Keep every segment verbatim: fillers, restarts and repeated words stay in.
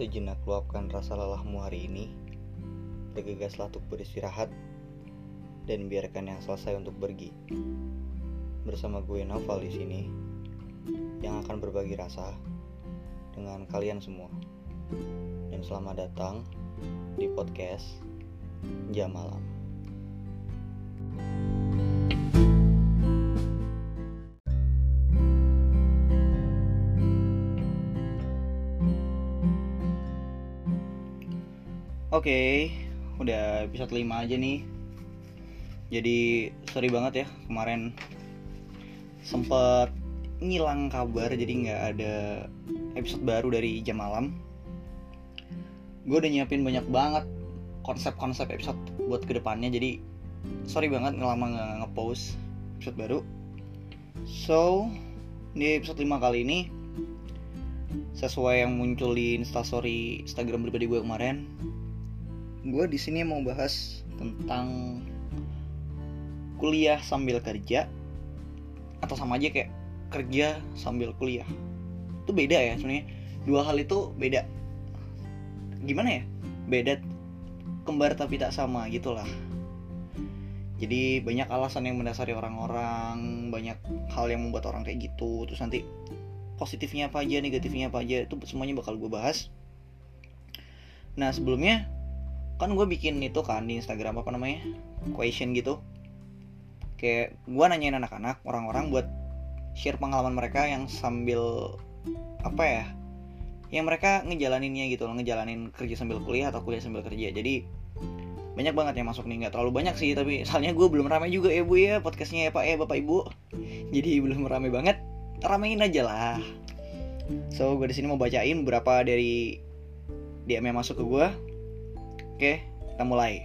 Sejenak luapkan rasa lelahmu hari ini. Bergegaslah untuk beristirahat dan biarkan yang selesai untuk pergi. Bersama gue Noval di sini yang akan berbagi rasa dengan kalian semua. Dan selamat datang di podcast Jam Malam. Oke, okay, udah episode lima aja nih. Jadi sorry banget ya, kemarin sempet ngilang kabar, jadi gak ada episode baru dari Jam Malam. Gue udah nyiapin banyak banget konsep-konsep episode buat kedepannya, jadi sorry banget lama gak nge-post episode baru. So, di episode lima kali ini, sesuai yang muncul di instastory Instagram pribadi gue kemarin, gue di sini mau bahas tentang kuliah sambil kerja atau sama aja kayak kerja sambil kuliah. Itu beda ya sebenarnya. Dua hal itu beda. Gimana ya? Beda kembar tapi tak sama gitulah. Jadi banyak alasan yang mendasari orang-orang, banyak hal yang membuat orang kayak gitu. Terus nanti positifnya apa aja, negatifnya apa aja, itu semuanya bakal gue bahas. Nah sebelumnya kan gue bikin itu kan di Instagram apa namanya question gitu, kayak gue nanyain anak-anak orang-orang buat share pengalaman mereka yang sambil apa ya yang mereka ngejalaninnya gitu loh, ngejalanin kerja sambil kuliah atau kuliah sambil kerja. Jadi banyak banget yang masuk nih, nggak terlalu banyak sih, tapi soalnya gue belum ramai juga ya bu ya podcastnya ya pak ya bapak ibu, jadi belum ramai banget, ramein aja lah. So gue di sini mau bacain beberapa dari D M yang masuk ke gue. Oke, kita mulai.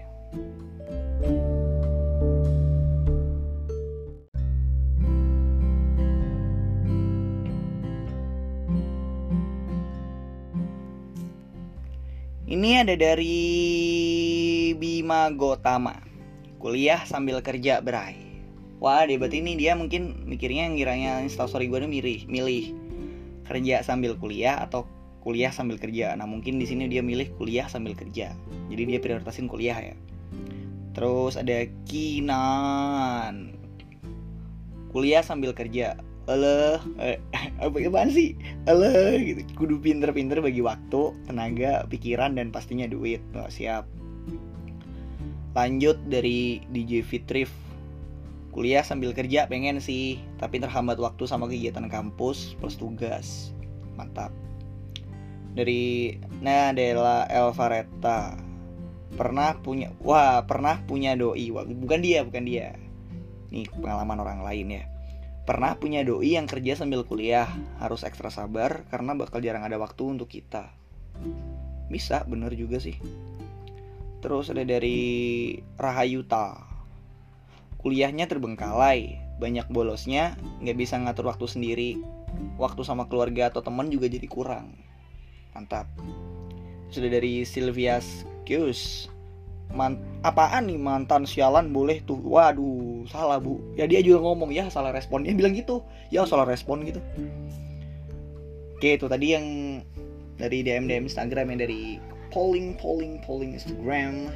Ini ada dari Bima Gotama. Kuliah sambil kerja berai. Wah, debat ini dia mungkin mikirnya ngiranya instastory gue milih milih kerja sambil kuliah atau kuliah sambil kerja. Nah mungkin di sini dia milih kuliah sambil kerja, jadi dia prioritasin kuliah ya. Terus ada Kinan, kuliah sambil kerja. Alah, eh, apa apaan sih? Alah, gitu. Kudu pinter-pinter bagi waktu, tenaga, pikiran, dan pastinya duit. Nah, siap. Lanjut dari D J Fitrif, kuliah sambil kerja pengen sih, tapi terhambat waktu sama kegiatan kampus plus tugas. Mantap. Dari Nadela Elvareta, pernah punya wah pernah punya doi. Wah, bukan dia bukan dia nih pengalaman orang lain ya. Pernah punya doi yang kerja sambil kuliah, harus ekstra sabar karena bakal jarang ada waktu untuk kita. Bisa, bener juga sih. Terus ada dari Rahayuta, kuliahnya terbengkalai, banyak bolosnya, gak bisa ngatur waktu sendiri, waktu sama keluarga atau teman juga jadi kurang. Mantap. Sudah dari Sylvia Skius, Man- apaan nih mantan sialan boleh tuh. Waduh, salah bu. Ya dia juga ngomong ya salah respon. Dia bilang gitu. Ya salah respon gitu. Oke, itu tadi yang dari D M D M Instagram, yang dari polling polling polling Instagram.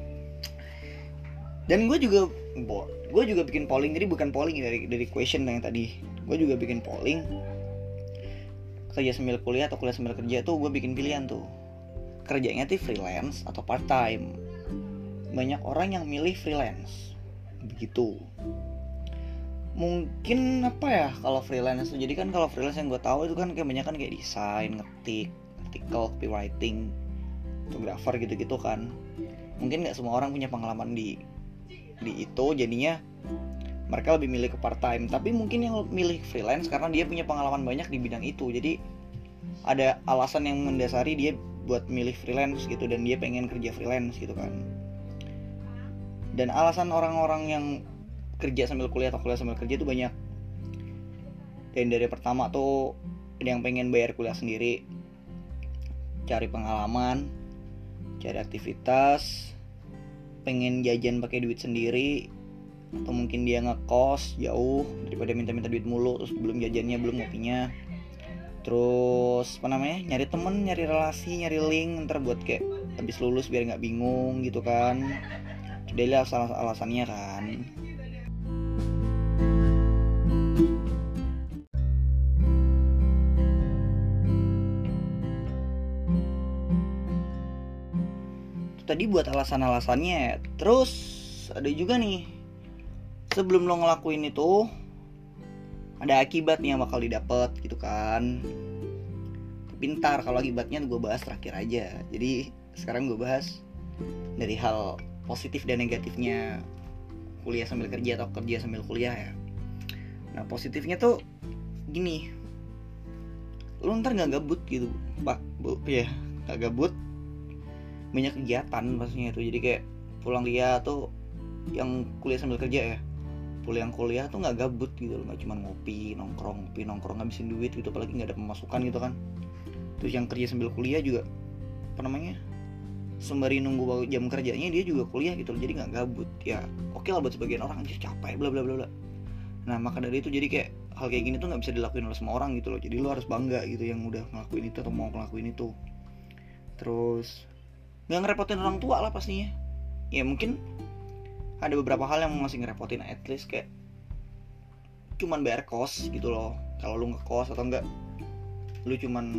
Dan gue juga bo, gue juga bikin polling. Jadi bukan polling dari dari question yang tadi. Gue juga bikin polling. Kerja sambil kuliah atau kuliah sambil kerja tuh gue bikin pilihan tuh. Kerjanya tuh freelance atau part time. Banyak orang yang milih freelance. Begitu. Mungkin apa ya kalau freelance tuh. Jadi kan kalau freelance yang gue tahu itu kan kayak banyak kan kayak desain, ngetik, artikel, copywriting, fotografer gitu-gitu kan. Mungkin enggak semua orang punya pengalaman di di itu, jadinya mereka lebih milih ke part time. Tapi mungkin yang milih freelance karena dia punya pengalaman banyak di bidang itu. Jadi ada alasan yang mendasari dia buat milih freelance gitu, dan dia pengen kerja freelance gitu kan. Dan alasan orang-orang yang kerja sambil kuliah atau kuliah sambil kerja itu banyak. Dan dari pertama tuh ada yang pengen bayar kuliah sendiri, cari pengalaman, cari aktivitas, pengen jajan pakai duit sendiri, atau mungkin dia ngekos jauh daripada minta-minta duit mulu terus belum jajannya belum ngopinya. Terus apa namanya, nyari temen, nyari relasi, nyari link ntar buat kayak habis lulus biar nggak bingung gitu kan. Jadi alasan-alasannya kan. Itu tadi buat alasan-alasannya. Terus ada juga nih, sebelum lo ngelakuin itu ada akibat nih yang bakal didapat gitu kan. Tapi ntar kalau akibatnya gue bahas terakhir aja. Jadi sekarang gue bahas dari hal positif dan negatifnya kuliah sambil kerja atau kerja sambil kuliah ya. Nah positifnya tuh gini, lo ntar gak gabut gitu pak bu ya, gak gabut, banyak kegiatan maksudnya itu. Jadi kayak pulang kuliah tuh, yang kuliah sambil kerja ya, pulang kuliah tuh nggak gabut gitu loh, nggak cuma ngopi nongkrong ngopi nongkrong ngabisin duit gitu, apalagi nggak ada pemasukan gitu kan. Terus yang kerja sambil kuliah juga apa namanya, sembari nunggu jam kerjanya dia juga kuliah gitu loh, jadi nggak gabut ya. Oke lah buat sebagian orang anjir capek bla bla bla bla. Nah maka dari itu jadi kayak hal kayak gini tuh nggak bisa dilakuin oleh semua orang gitu loh. Jadi lo harus bangga gitu yang udah ngelakuin itu atau mau ngelakuin itu. Terus nggak ngerepotin orang tua lah pastinya. Ya mungkin ada beberapa hal yang masih ngerepotin, at least kayak cuman bayar kos gitu loh. Kalau lu ngekos atau enggak lu cuman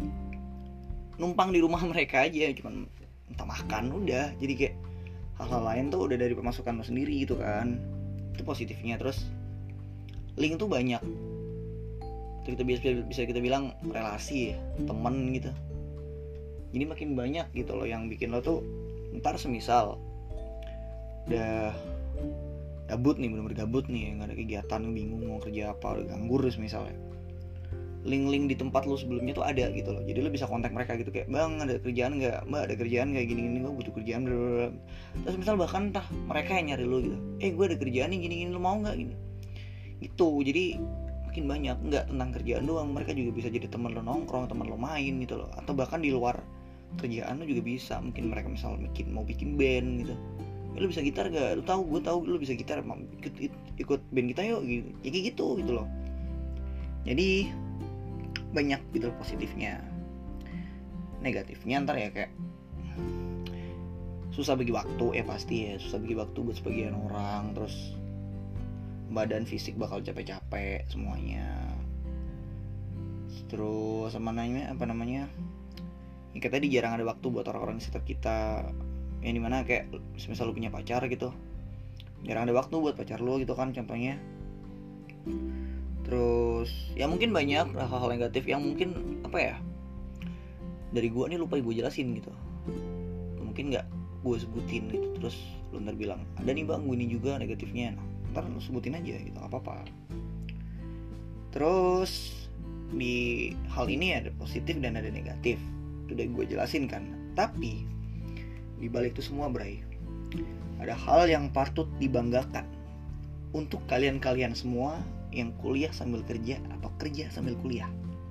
numpang di rumah mereka aja, cuman entah makan udah. Jadi kayak hal-hal lain tuh udah dari pemasukan lu sendiri gitu kan. Itu positifnya. Terus link tuh banyak. Itu kita bisa bisa kita bilang relasi ya, teman gitu. Jadi makin banyak gitu loh yang bikin lo tuh ntar semisal udah gabut nih, bener-bener gabut nih, nggak ada kegiatan, bingung mau kerja apa, udah nganggur misalnya, link-link di tempat lu sebelumnya tuh ada gitu loh. Jadi lu bisa kontak mereka gitu kayak, bang ada kerjaan nggak, mbak ada kerjaan kayak gini-gini, gue butuh kerjaan, blablabla. Terus misal bahkan entah mereka yang nyari lu gitu, eh gue ada kerjaan nih gini-gini, lu mau nggak gini gitu. Jadi makin banyak, nggak tentang kerjaan doang, mereka juga bisa jadi teman lu nongkrong, teman lu main gitu loh. Atau bahkan di luar kerjaan lu juga bisa, mungkin mereka misal bikin mau bikin band gitu, eh, lu bisa gitar gak? Lu tahu, gue tahu lu bisa gitar, ikut ikut band kita yuk gitu. Ya kayak gitu gitu loh. Jadi banyak gitu positifnya. Negatifnya ntar ya kayak susah bagi waktu ya, pasti ya susah bagi waktu buat sebagian orang. Terus badan fisik bakal capek-capek semuanya. Terus sama namanya apa namanya? Ya kayak tadi jarang ada waktu buat orang-orang di sekitar kita. Yang dimana kayak misal lu punya pacar gitu, jarang ada waktu buat pacar lu gitu kan contohnya. Terus ya mungkin banyak hal-hal negatif yang mungkin apa ya, dari gue nih lupa gue jelasin gitu, mungkin nggak gue sebutin gitu. Terus lu ntar bilang ada nih bang gue ini juga negatifnya, nah, ntar lu sebutin aja gitu, nggak apa-apa. Terus di hal ini ada positif dan ada negatif, itu udah gue jelasin kan. Tapi di balik itu semua bray, ada hal yang patut dibanggakan untuk kalian-kalian semua yang kuliah sambil kerja atau kerja sambil kuliah.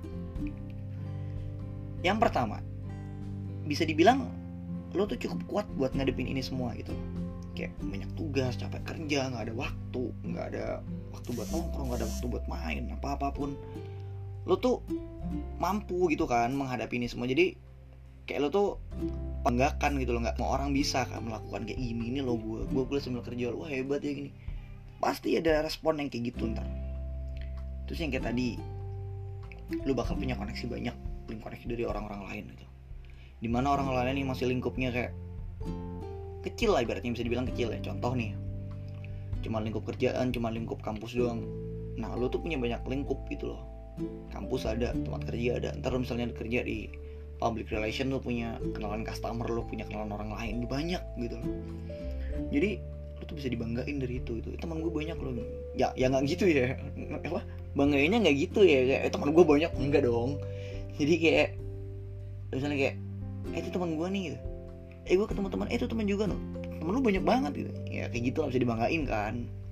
Yang pertama, bisa dibilang lo tuh cukup kuat buat ngadepin ini semua gitu. Kayak banyak tugas, capek kerja, gak ada waktu, gak ada waktu buat nongkrong, gak ada waktu buat main, apa-apapun. Lo tuh mampu gitu kan menghadapi ini semua. Jadi kayak lo tuh banggakan gitu loh, gak mau orang bisa kan melakukan kayak gini. Ini lo gue, gue kuliah sambil kerja, lo hebat ya gini. Pasti ada respon yang kayak gitu ntar. Terus yang kayak tadi, lu bakal punya koneksi banyak, link koneksi dari orang-orang lain gitu. Dimana orang lain ini masih lingkupnya kayak kecil lah, ibaratnya bisa dibilang kecil ya. Contoh nih, cuma lingkup kerjaan, cuma lingkup kampus doang. Nah lu tuh punya banyak lingkup gitu loh. Kampus ada, tempat kerja ada. Ntar lu misalnya kerja di public relation, lu punya kenalan customer, lu punya kenalan orang lain, banyak gitu loh. Jadi lu tuh bisa dibanggain dari itu. Itu teman gue banyak loh. Ya ya nggak gitu ya, apa banggainnya nggak gitu ya, kayak eh, teman gue banyak, enggak dong. Jadi kayak misalnya kayak eh itu teman gue nih gitu, eh gue ketemu teman, eh itu teman juga loh, temen lu banyak banget gitu ya, kayak gitu lah, bisa dibanggain kan.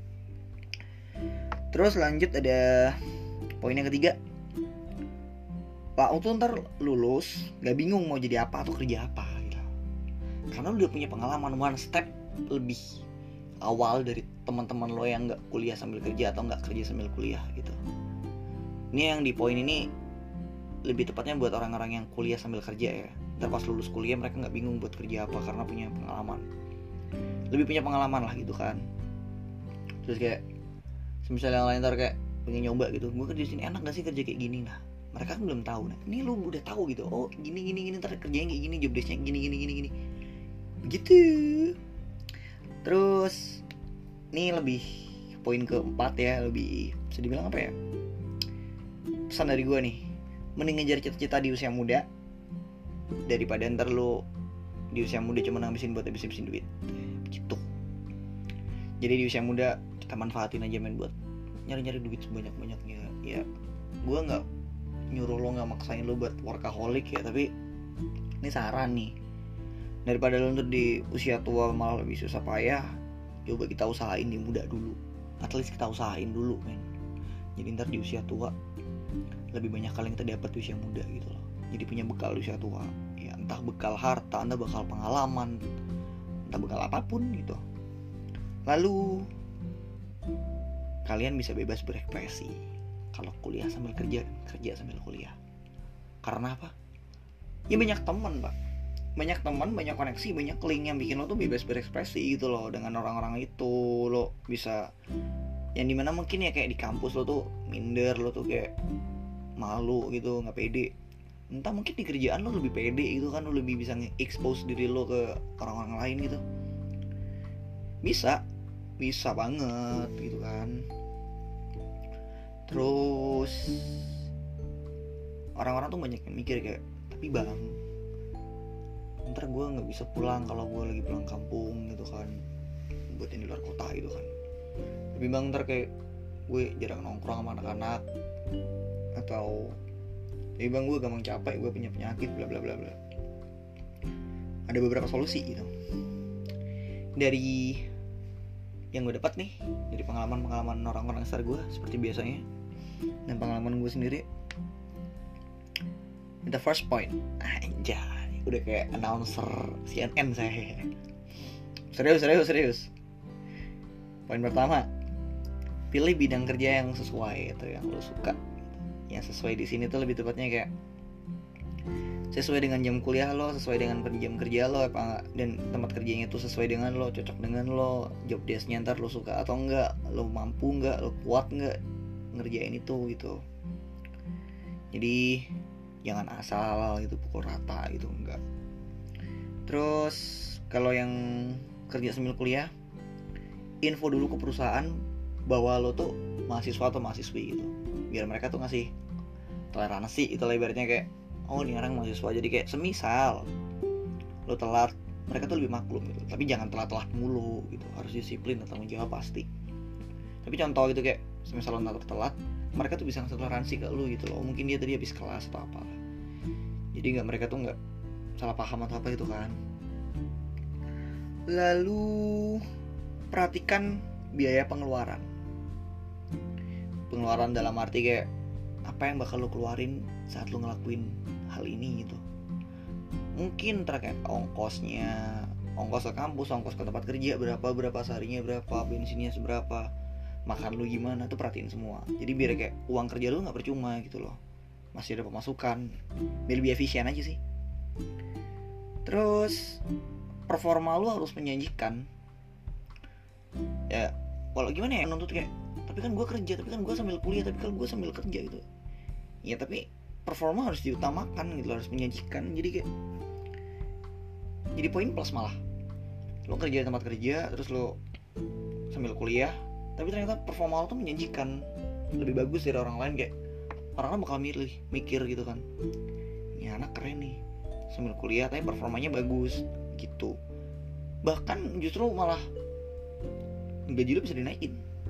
Terus lanjut ada poin yang ketiga, Pak tuh ntar lulus gak bingung mau jadi apa atau kerja apa gitu, karena lu udah punya pengalaman one step lebih awal dari teman-teman lo yang nggak kuliah sambil kerja atau nggak kerja sambil kuliah gitu. Ini yang di poin ini lebih tepatnya buat orang-orang yang kuliah sambil kerja ya. Ntar pas lulus kuliah mereka nggak bingung buat kerja apa karena punya pengalaman, lebih punya pengalaman lah gitu kan. Terus kayak misalnya yang lain ntar kayak pengen nyoba gitu, gue kerja di sini enak gak sih kerja kayak gini, nah mereka kan belum tahu. Nah ini lu udah tahu gitu, oh gini gini gini ntar kerjanya kayak gini, job desknya gini gini gini gini begitu. Terus ini lebih poin keempat ya, lebih bisa dibilang apa ya, pesan dari gue nih, mending ngejar cita-cita di usia muda daripada ntar lu di usia muda cuma ngabisin buat habisin duit gitu. Jadi di usia muda kita manfaatin aja men buat nyari-nyari duit sebanyak-banyaknya. Ya gue gak nyuruh lo, gak maksain lo buat workaholic ya, tapi ini saran nih, daripada lo ntar di usia tua malah lebih susah payah, coba kita usahain di muda dulu. At least kita usahain dulu men. Jadi ntar di usia tua lebih banyak kali yang kita dapat di usia muda gitu loh. Jadi punya bekal di usia tua, ya entah bekal harta, entah bekal pengalaman, entah bekal apapun gitu. Lalu kalian bisa bebas berekspresi kalau kuliah sambil kerja, kerja sambil kuliah. Karena apa? Ya banyak teman pak, banyak teman, banyak koneksi, banyak link yang bikin lo tuh bebas berekspresi gitu loh. Dengan orang-orang itu lo bisa, yang dimana mungkin ya kayak di kampus lo tuh minder, lo tuh kayak malu gitu, nggak pede. Entah mungkin di kerjaan lo lebih pede gitu kan, lo lebih bisa nge-expose diri lo ke orang-orang lain gitu. Bisa bisa banget gitu kan. Terus orang-orang tuh banyak yang mikir kayak, tapi bang ntar gue nggak bisa pulang kalau gue lagi pulang kampung gitu kan, buat yang di luar kota gitu kan. Tapi bang ntar kayak gue jarang nongkrong sama anak-anak, atau tapi bang gue gampang capek, gue punya penyakit bla bla bla bla. Ada beberapa solusi gitu dari yang gue dapat nih, dari pengalaman-pengalaman orang-orang besar gue seperti biasanya, dan pengalaman gue sendiri. The first point, anjay, udah kayak announcer C N N saya. Serius, serius, serius. Poin pertama, pilih bidang kerja yang sesuai atau yang lo suka. Yang sesuai di sini tuh lebih tepatnya kayak sesuai dengan jam kuliah lo, sesuai dengan jam kerja lo apa enggak, dan tempat kerjanya tuh sesuai dengan lo, cocok dengan lo, job desk-nya ntar lo suka atau enggak, lo mampu enggak, lo kuat enggak ngerjain itu gitu. Jadi jangan asal gitu pukul rata gitu, enggak. Terus kalau yang kerja sambil kuliah, info dulu ke perusahaan bahwa lo tuh mahasiswa atau mahasiswi gitu, biar mereka tuh ngasih toleransi itu lah, ibaratnya kayak oh ini orang mahasiswa, jadi kayak semisal lo telat, mereka tuh lebih maklum gitu. Tapi jangan telat-telat mulu gitu, harus disiplin dan tanggung jawab pasti. Tapi contoh gitu kayak semisal lo telat, mereka tuh bisa ngasih toleransi ke lo gitu loh. Mungkin dia tadi habis kelas atau apa, jadi nggak, mereka tuh nggak salah paham atau apa gitu kan. Lalu perhatikan biaya pengeluaran. Pengeluaran dalam arti kayak apa yang bakal lo keluarin saat lo ngelakuin hal ini gitu. Mungkin terkait ongkosnya, ongkos ke kampus, ongkos ke tempat kerja berapa, berapa seharinya berapa, bensinnya seberapa, makan lu gimana, tuh perhatiin semua. Jadi biar kayak uang kerja lu nggak percuma gitu loh, masih ada pemasukan, biar lebih efisien aja sih. Terus performa lu harus menjanjikan. Ya kalau gimana ya, nuntut kayak tapi kan gue kerja, tapi kan gue sambil kuliah, tapi kan gue sambil kerja gitu. Ya tapi performa harus diutamakan gitu, harus menjanjikan. Jadi kayak jadi poin plus malah. Lo kerja di tempat kerja, terus lo sambil kuliah, tapi ternyata performa lo tuh menjanjikan, lebih bagus dari orang lain. Kayak orang-orang bakal milih, mikir gitu kan, ini anak keren nih, sambil kuliah tapi performanya bagus gitu. Bahkan justru malah gaji lo bisa dinaikin.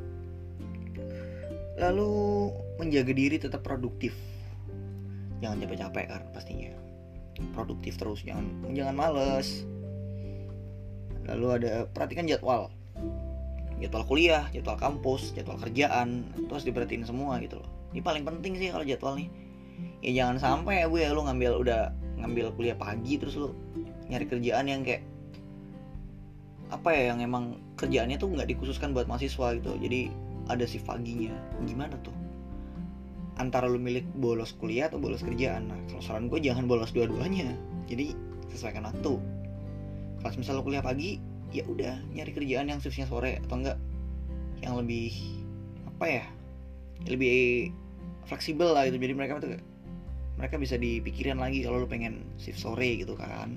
Lalu menjaga diri tetap produktif, jangan capek-capek kan pastinya, produktif terus, jangan jangan males. Lalu ada perhatikan jadwal, jadwal kuliah, jadwal kampus, jadwal kerjaan, terus diperhatiin semua gitu loh. Ini paling penting sih kalau jadwal nih. Ya jangan sampai ya bu ya lu ngambil udah ngambil kuliah pagi terus lu nyari kerjaan yang kayak apa ya, yang emang kerjaannya tuh nggak dikhususkan buat mahasiswa gitu. Jadi ada si paginya, gimana tuh? antara lu milih bolos kuliah atau bolos kerjaan. Nah kalau saran gue jangan bolos dua-duanya, jadi sesuaikan waktu. Kalau misalnya lu kuliah pagi, ya udah nyari kerjaan yang shiftnya sore, atau enggak yang lebih apa ya, lebih fleksibel lah gitu. Jadi mereka tuh mereka bisa dipikirin lagi kalau lu pengen shift sore gitu kan.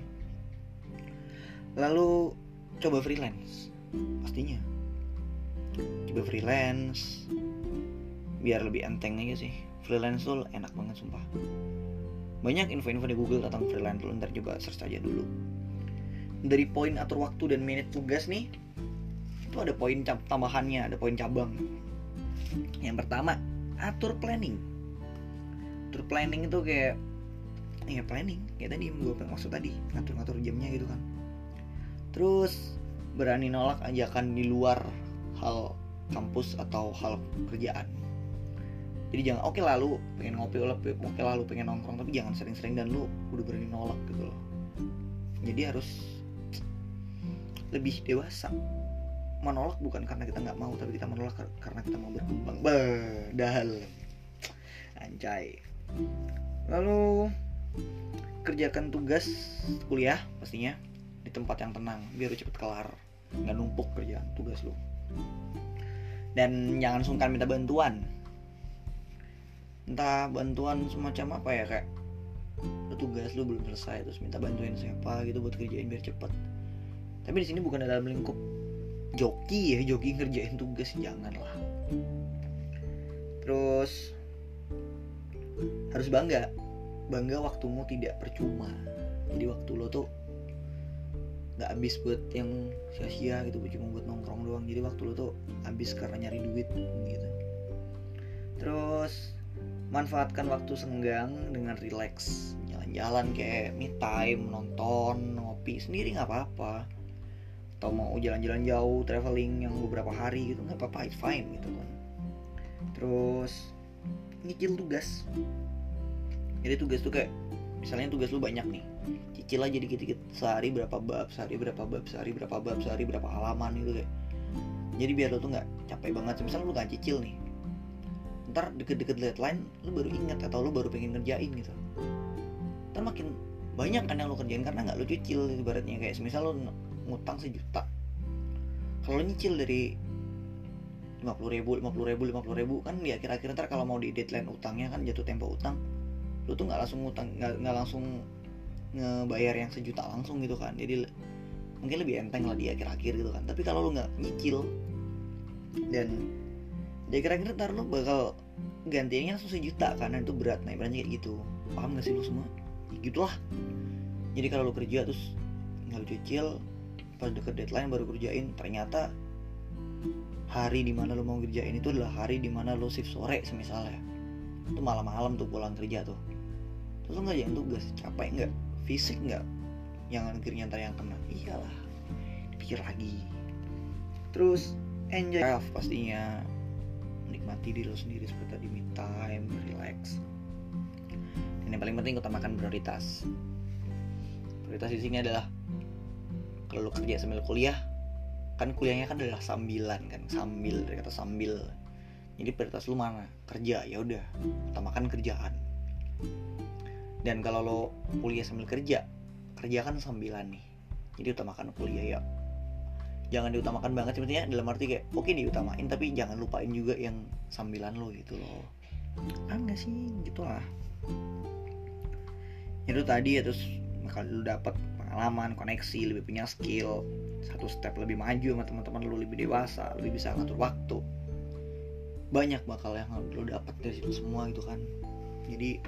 Lalu coba freelance, pastinya coba freelance biar lebih enteng aja sih. Freelance tuh enak banget sumpah. Banyak info-info di Google tentang freelance, lu ntar coba search aja dulu. Dari poin atur waktu dan manage tugas nih, itu ada poin tambahannya, ada poin cabang. Yang pertama, atur planning. Atur planning itu kayak ya planning, kayak tadi yang gue maksud tadi, ngatur-ngatur jamnya gitu kan. Terus berani nolak ajakan di luar hal kampus atau hal kerjaan. Jadi jangan oke okay lah lu pengen ngopi, oke okay lah lu pengen nongkrong, tapi jangan sering-sering dan lu udah berani nolak gitu loh. Jadi harus lebih dewasa. Menolak bukan karena kita nggak mau, tapi kita menolak karena kita mau berkembang. Badal, anjay. Lalu kerjakan tugas kuliah pastinya di tempat yang tenang biar cepet kelar, nggak numpuk kerjaan tugas lu. Dan jangan sungkan minta bantuan, entah bantuan semacam apa ya, kayak tugas lu belum selesai terus minta bantuin siapa gitu buat kerjain biar cepet. Tapi di sini bukan dalam lingkup joki ya, joki ngerjain tugas, jangan lah. Terus harus bangga, bangga waktumu tidak percuma. Jadi waktu lo tuh nggak habis buat yang sia-sia gitu, cuma buat nongkrong doang. Jadi waktu lo tuh habis karena nyari duit gitu. Terus manfaatkan waktu senggang dengan relax, jalan-jalan kayak me time, nonton, ngopi sendiri nggak apa-apa. Atau mau jalan-jalan jauh, traveling yang beberapa hari gitu nggak apa-apa, it's fine gitu kan. Terus nyicil tugas. Jadi tugas tuh kayak misalnya tugas lu banyak nih, cicil aja dikit-dikit, sehari berapa bab, sehari berapa bab, sehari berapa bab, sehari berapa halaman gitu kayak. Jadi biar lu tuh nggak capek banget. Misalnya lu nggak cicil nih, ntar deket-deket deadline lu baru ingat atau lu baru pengen ngerjain gitu. Ntar makin banyak kan yang lu kerjain karena nggak lu cicil. Ibaratnya kayak misal lu ngutang sejuta, kalau lu nyicil dari lima puluh ribu, lima puluh ribu, lima puluh ribu kan ya kira-kira ntar kalau mau di deadline utangnya kan jatuh tempo utang, lu tuh nggak langsung ngutang, nggak nggak langsung ngebayar yang sejuta langsung gitu kan. Jadi mungkin lebih enteng lah di akhir-akhir gitu kan. Tapi kalau lu nggak nyicil dan ya kira-kira ntar lu bakal gantinya langsung sejuta karena itu berat. Nah ibaratnya kayak gitu, paham gak sih lu semua? Ya gitulah. Jadi kalau lu kerja terus nggak lu cicil, pas deket deadline baru kerjain, ternyata hari dimana lu mau kerjain itu adalah hari dimana lu shift sore semisalnya, itu malam-malam tuh pulang kerja tuh. Terus lu ngerjain tugas, capek nggak? Fisik nggak? Yang akhirnya ntar yang kena. Iyalah, pikir lagi. Terus enjoy life pastinya, menikmati diri lu sendiri seperti tadi, me time, relax. Dan yang paling penting utamakan prioritas. Prioritas di sini adalah kalau lu kerja sambil kuliah, kan kuliahnya kan adalah sambilan kan, sambil, dari kata sambil. Jadi prioritas lu mana? Kerja, ya udah, utamakan kerjaan. Dan kalau lo kuliah sambil kerja, kerja kan sambilan nih. Jadi utamakan kuliah ya. Jangan diutamakan banget sebenarnya, dalam arti kayak oke okay, diutamain tapi jangan lupain juga yang sambilan lo gitu loh. Kan enggak sih, gitulah. Itu tadi ya, terus bakal lu dapat pengalaman, koneksi, lebih punya skill, satu step lebih maju sama teman-teman lu, lebih dewasa, lebih bisa ngatur waktu. Banyak bakal yang lu dapat dari situ semua gitu kan. Jadi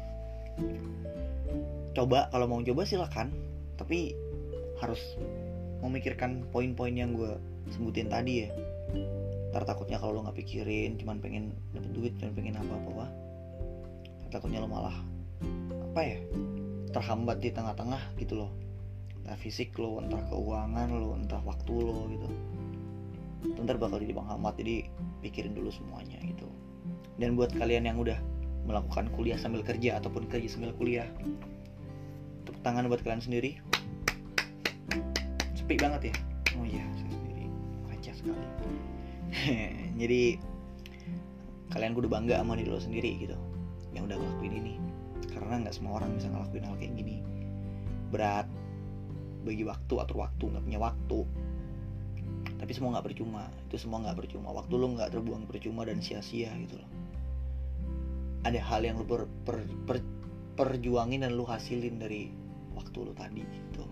coba, kalau mau coba silakan, tapi harus memikirkan poin-poin yang gue sebutin tadi ya. Ntar takutnya kalau lo nggak pikirin, cuman pengen dapet duit, cuman pengen apa-apa, takutnya lo malah apa ya, terhambat di tengah-tengah gitu loh. Entah fisik lo, entah keuangan lo, entah waktu lo gitu. Ntar bakal jadi penghambat. Jadi pikirin dulu semuanya gitu. Dan buat kalian yang udah melakukan kuliah sambil kerja ataupun kerja sambil kuliah, tepuk tangan buat kalian sendiri. Sepi banget ya. Oh iya, saya sendiri kaca sekali. Jadi kalian kudu bangga sama diri lo sendiri gitu, yang udah ngelakuin ini. Karena nggak semua orang bisa ngelakuin hal kayak gini. Berat, bagi waktu, atur waktu, nggak punya waktu. Tapi semua nggak percuma, itu semua nggak percuma. Waktu lo nggak terbuang percuma dan sia-sia gitu loh. Ada hal yang lo per, per, per, perjuangin dan lo hasilin dari waktu lo tadi gitu.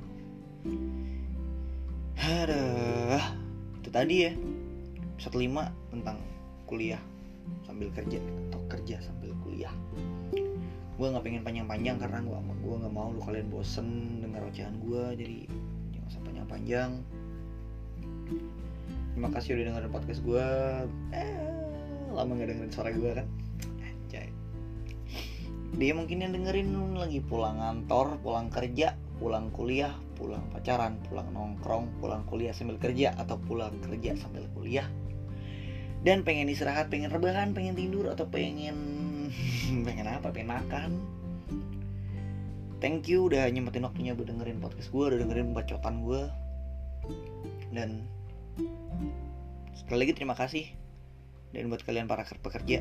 Aduh, itu tadi ya episode lima tentang kuliah sambil kerja atau kerja sambil kuliah. Gue nggak pengen panjang-panjang karena gue gue nggak mau lu kalian bosen dengar ocehan gue, jadi jangan usah panjang-panjang. Terima kasih udah dengerin podcast gue. Eh, lama nggak dengerin suara gue kan? Anjay. Dia mungkin yang dengerin lagi pulang kantor, pulang kerja, pulang kuliah, pulang pacaran, pulang nongkrong, pulang kuliah sambil kerja, atau pulang kerja sambil kuliah. Dan pengen istirahat, pengen rebahan, pengen tidur, atau pengen pengen apa, pengen makan. Thank you udah nyempetin waktunya buat dengerin podcast gue, udah dengerin bacotan gue. Dan sekali lagi terima kasih. Dan buat kalian para pekerja,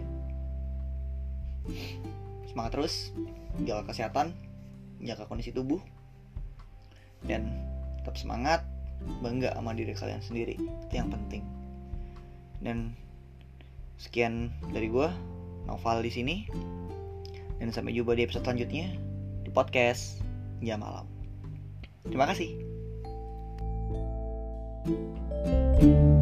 semangat terus, jaga kesehatan, jaga kondisi tubuh, dan tetap semangat, bangga sama diri kalian sendiri, itu yang penting. Dan sekian dari gue, Noval di sini, dan sampai jumpa di episode selanjutnya di podcast Jam Malam. Terima kasih.